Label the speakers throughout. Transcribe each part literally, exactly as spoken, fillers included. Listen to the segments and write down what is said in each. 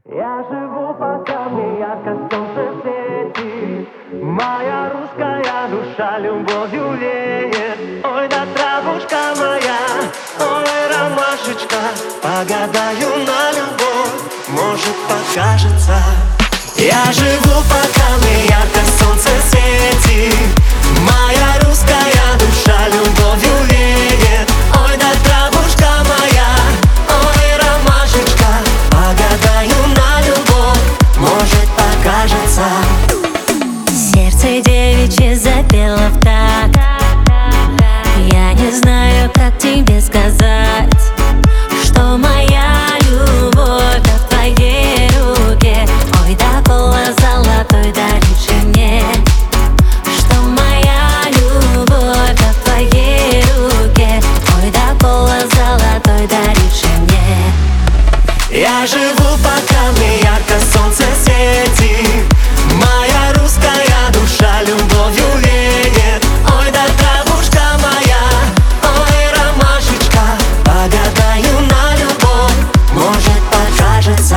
Speaker 1: Я живу по камню, ярко солнце светит. Моя русская душа любовью веет. Ой, да травушка моя, ой, ромашечка, погадаю на любовь, может покажется. Я живу по камню, ярко солнце светит. Моя русская душа любовью веет. Ой, да травушка моя, ой, ромашечка, погадаю на любовь, может покажется.
Speaker 2: Сердце девичье запело в такт. Я не знаю, как тебе сказать, что моя любовь в твоей руке. Ой, да пола золотой даришь мне, что моя любовь в твоей руке. Ой, да пола золотой даришь мне.
Speaker 1: Я живу по камню, ярко солнце светит. Моя русская душа любовью веет. Ой, да травушка моя, ой, ромашечка, погадаю на любовь, может покажется.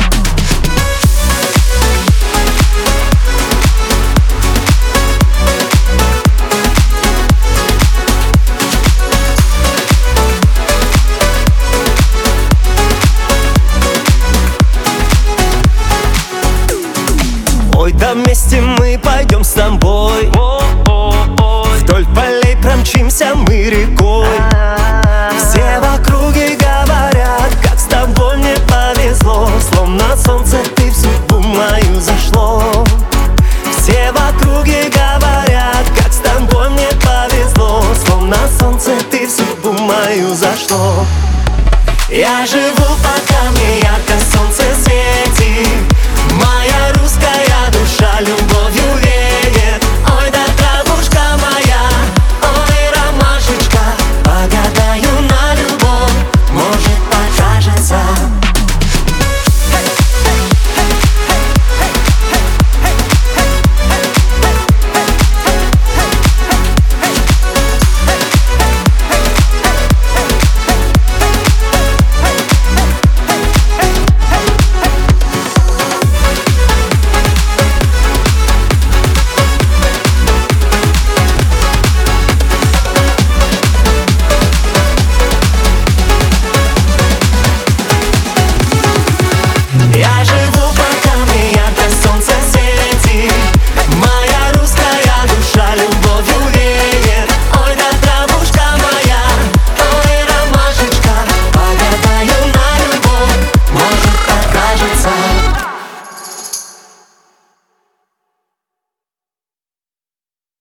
Speaker 1: Ой, да вместе мы пойдем с тобой. Вдоль полей промчимся мы рекой. Все в округе говорят, как с тобой мне повезло. Словно солнце